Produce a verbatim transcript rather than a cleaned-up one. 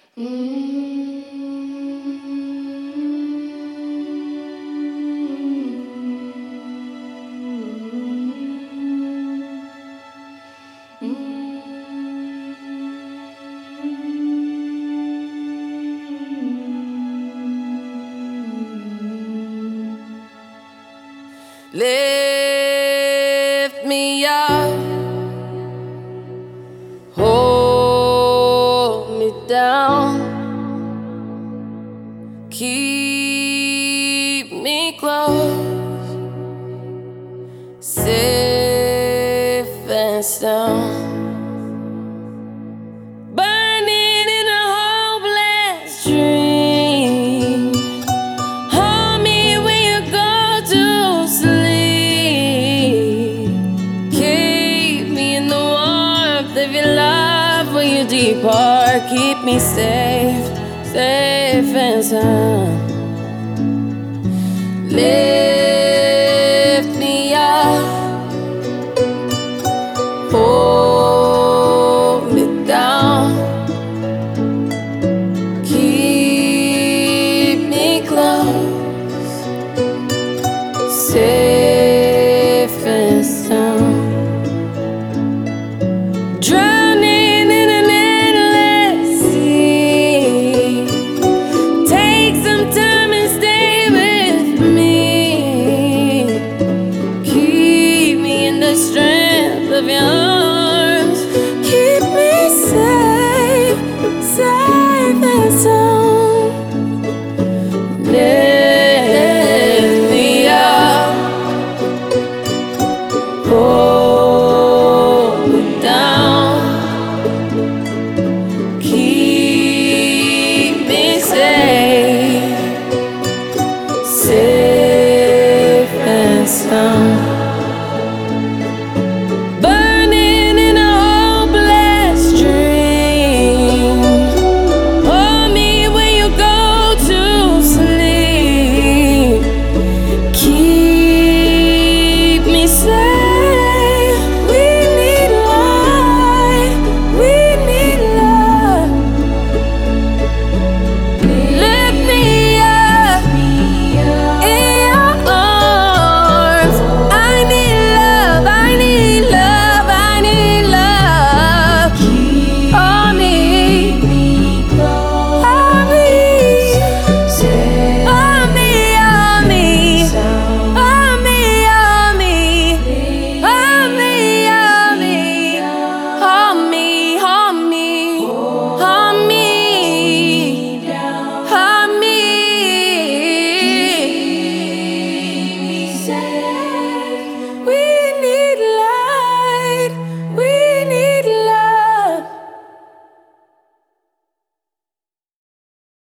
Lift me up, hold me down, keep me close, safe and sound. Burning in a hopeless dream, hold me when you go to sleep. Keep me in the warmth of your love when you depart. Keep me safe, safe and sound. Live